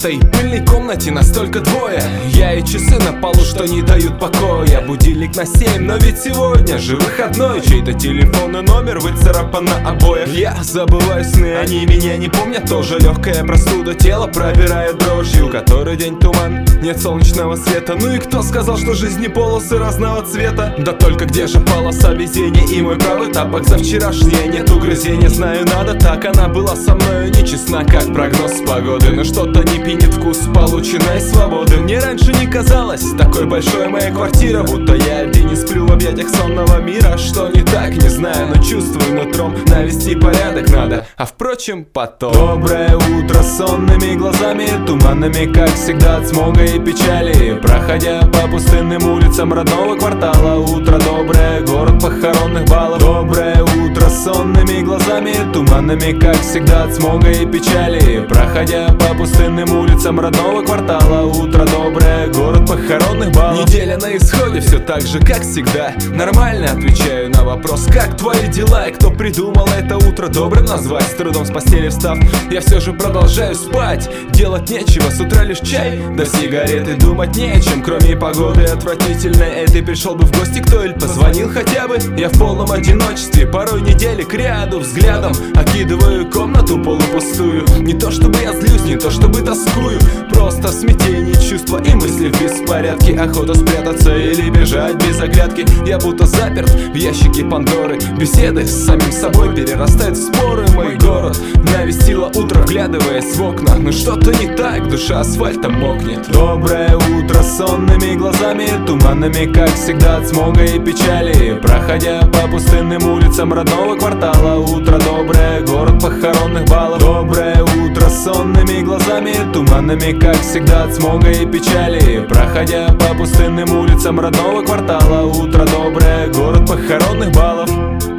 этой пыльной комнате нас только двое. Я и часы на полу, что не дают покоя. Будильник на 7, но ведь сегодня же выходной. Чей-то телефон и номер выцарапан на обоях. Я забываю сны, они меня не помнят. Тоже легкая простуда, тело пробирает дрожью. Который день туман, нет солнечного света. Ну и кто сказал, что жизнь не полосы разного цвета? Да только где же полоса везения и мой правый тапок за вчерашнее? Нет угрызения, знаю, надо так. Она была со мною нечестна, как прогноз погоды. Но что-то не пьянит вкус полученной свободы. Мне раньше не казалось такой большой моя квартира, будто я один не сплю в объятиях сонного мира. Что не так, не знаю, но чувствую нутром, навести порядок надо, а впрочем потом. Доброе утро с сонными глазами, туманными, как всегда, от смога и печали. Проходя по пустынным улицам родного квартала. Утро доброе, город похоронных баллов. Доброе утро с сонными глазами, туманными, как всегда, от смога и печали. Проходя по пустынным улицам родного квартала. Утро доброе, город похоронных баллов. Неделя на исходе, все так же, как всегда. Нормально отвечаю на вопрос, как твои дела? И кто придумал это утро добрым назвать? С трудом с постели встав, я все же продолжаю спать. Делать нечего, с утра лишь чай до сигареты. Думать не о чем, кроме погоды отвратительной этой. Пришел бы в гости кто или позвонил хотя бы. Я в полном одиночестве, порой недели к ряду. Взглядом окидываю комнату полупустую. Не то чтобы я злюсь, не то чтобы тоскую. Просто смятение, чувства и мысли в беспорядке. Охота спрятаться или бежать без оглядки. Я будто заперт в ящике Пандоры. Беседы с самим собой перерастают в споры. Мой город навестило утро, вглядываясь в окна. Но что-то не так, душа асфальтом мокнет. Доброе утро с сонными глазами, туманными, как всегда, от смога и печали. Проходя по пустынным улицам родного квартала. Утро доброе, город похоронных баллов. Доброе утро с сонными глазами, туманными, как всегда, от смога и печали. Проходя по пустынным улицам родного квартала. Утро доброе, город похоронных баллов.